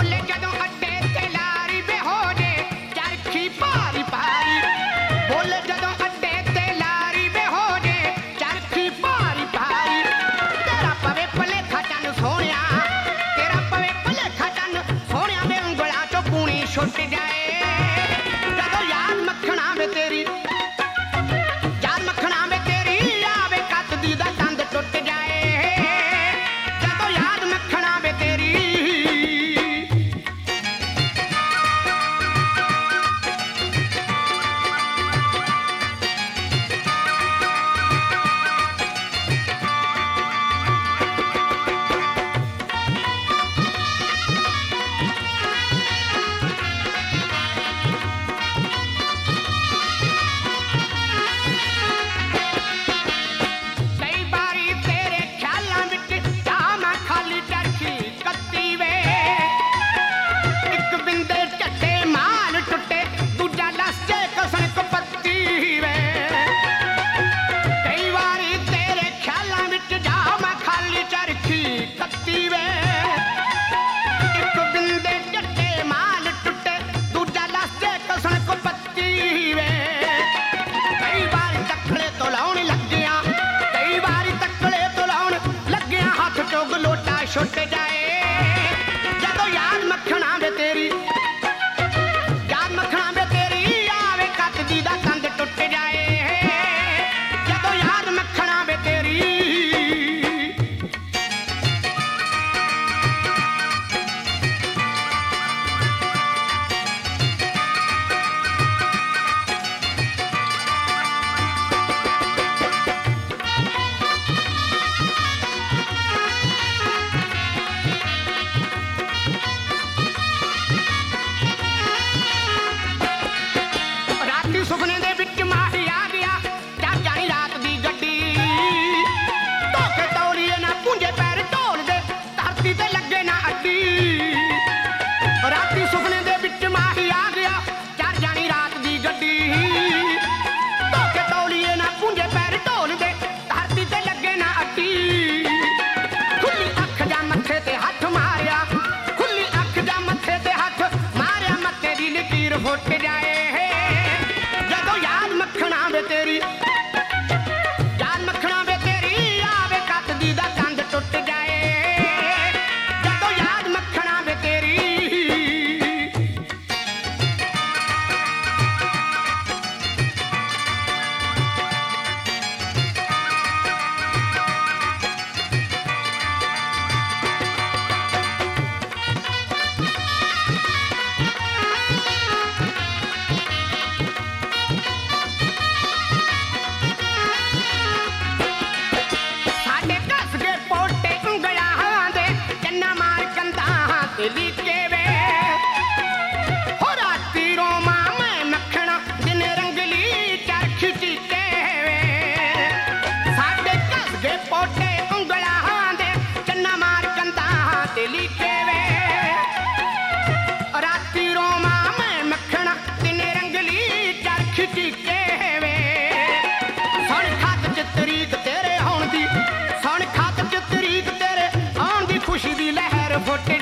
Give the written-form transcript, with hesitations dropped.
ਬੋਲੇ ਜਦੋਂ ਅੱਡੇ ਤੇ ਲਾਰੀ ਵੇ ਹੋ ਜੇ ਚਰਖੀ ਭਾਰੀ ਭਾਰੀ ਬੋਲੇ ਜਦੋਂ ਅੱਡੇ ਤੇ ਲਾਰੀ ਵੇ ਹੋ ਜੇ ਚਰਖੀ ਭਾਰੀ ਭਾਰੀ ਤੇਰਾ ਪਵੇ ਭਲੇਖਾ ਚੰਨ ਸੋਹਣਿਆ ਤੇਰਾ ਪਵੇ ਭਲੇਖਾ ਚੰਨ ਸੋਹਣਿਆ ਵੇ ਉਂਗਲਾਂ ਚੋਂ ਪੂਣੀ ਛੁੱਟ ਜਾਏ ਜਦੋਂ ਯਾਦ ਮੱਖਣਾ ਵੇ ਤੇਰੀ ਯਾਦ ਮੱਖਣਾ ਵੇ ਤੇਰੀ ਆਵੇ ਕੱਤ ਦੀ ਦਾ ਕੰਧ ਟੁੱਟ ਜਾਏ ਜਦੋਂ ਯਾਦ ਮੱਖਣਾ ਵੇ ਤੇਰੀ ਕਈ ਵਾਰੀ ਤੇਰੇ ਖਿਆਲਾਂ ਵਿੱਚ ਚਾਹ ਮੈਂ ਖਾਲੀ ਚਰਖੀ ਕੱਤੀ ਵੇ ਇੱਕ ਬਿੰਦੇ ਝੱਟੇ ਮਾਲ ਟੁੱਟੇ ਦੂਜਾ ਲੱਸ ਜੇ ਕਸਣ ਕਪੱਤੀ ਵੇ ਕਈ ਵਾਰੀ ਤੇਰੇ ਖਿਆਲਾਂ ਵਿੱਚ ਚਾਹ ਮੈਂ ਖਾਲੀ ਚਰਖੀ ਕੱਤੀ ਵੇ ਇੱਕ ਬਿੰਦੇ ਝੱਟੇ ਮਾਲ ਟੁੱਟੇ ਦੂਜਾ ਲੱਸ ਜੇ ਕਸਣ ਕਪੱਤੀ ਵੇ ਕਈ ਵਾਰੀ ਤੱਕਲੇ ਤੋਂ ਲਾਉਣ ਲੱਗਿਆ ਕਈ ਵਾਰੀ ਤੱਕਲੇ ਤੋਂ ਲਾਉਣ ਲੱਗਿਆ ਹੱਥ ਚੋਂ ਗਲੋਟਾ ਛੁੱਟ ਜਾਏ ਜਦੋਂ ਯਾਦ ਮੱਖਣਾ ਵੇ ਤੇਰੀ ਯਾਦ ਮੱਖਣਾ ਵੇ ਤੇਰੀ ਆਵੇ ਕੱਤ ਦੀ ਦਾ ਕੰਧ ਟੁੱਟ ਜਾਏ ਜਦੋਂ ਯਾਦ ਮੱਖਣਾ ਵੇ ਤੇਰੀ ਰਾਤੀ ਸੁਪਨੇ ਦੇ ਵਿੱਚ ਮਾਹੀ ਆ ਗਿਆ ਚੜ ਜਾਣੀ ਰਾਤ ਦੀ ਗੱਡੀ ਧੋਕੇ ਤੌਲੀਏ ਨਾ ਪੁੰਜੇ ਪੈਰ ਢੋਲ ਦੇ ਧਰਤੀ ਤੇ ਲੱਗੇ ਨਾ ਅੱਡੀ ਰਾਤੀ ਸੁਪਨੇ ਦੇ ਵਿੱਚ ਮਾਹੀ ਆ ਗਿਆ ਚੜ ਜਾਣੀ ਰਾਤ ਦੀ ਗੱਡੀ ਧੋਕੇ ਤੌਲੀਏ ਨਾ ਪੁੰਜੇ ਪੈਰ ਢੋਲ ਦੇ ਧਰਤੀ ਤੇ ਲੱਗੇ ਨਾ ਅੱਡੀ ਖੁੱਲੀ ਅੱਖ ਜਾਂ ਮੱਥੇ ਤੇ ਹੱਥ ਮਾਰਿਆ ਖੁੱਲੀ ਅੱਖ ਜਾਂ ਮੱਥੇ ਤੇ ਹੱਥ ਮਾਰਿਆ ਮੱਥੇ ਦੀ ਲਕੀਰ ਫੁੱਟ ਜਾਏ ਜਦੋਂ ਯਾਦ ਮੱਖਣਾ ਵੇ ਤੇਰੀ ਯਾਦ ਮੱਖਣਾ ਵੇ ਤੇਰੀ ਆਵੇ ਕੱਤ ਦੀ ਦਾ ਕੰਧ ਟੁੱਟ ਜਾਏ ਜਦੋਂ ਯਾਦ ਮੱਖਣਾ ਵੇ ਤੇਰੀ ਸਾਡੇ ਘਸ ਗਏ ਪੋਟੇ ਉਂਗਲਾਂ ਦੇ ਚੰਨਾ ਮਾਰ ਕੰਧਾਂ ਤੇ ਲੀਕੇ ਵੇ ਹੋ ਰਾਤੀ ਰੋਵਾਂ ਮੈਂ ਮੱਖਣਾ ਦਿਨ ਰੰਗਲੀ ਚਰਖੀ ਚੀਕੇ ਵੇ ਸਾਡੇ ਘਸ ਗਏ ਪੋਟੇ ਉਂਗਲਾਂ ਦੇ ਚੰਨਾ ਮਾਰ ਕੰਧਾਂ ਤੇ ਲੀਕੇ ਵੇ ਰਾਤੀ ਰੋਵਾਂ ਮੈਂ ਮੱਖਣਾ ਦਿਨ ਰੰਗਲੀ ਚਰਖੀ ਚੀਕੇ ਵੇ ਸੁਣ ਖਾਤ ਚ ਤਰੀਕ ਤੇਰੇ ਆਉਣ ਦੀ ਸੁਣ ਖਾਤ ਚ ਤਰੀਕ ਤੇਰੇ ਆਉਣ ਦੀ ਖੁਸ਼ੀ ਦੀ ਲਹਿਰ ਫੁੱਟ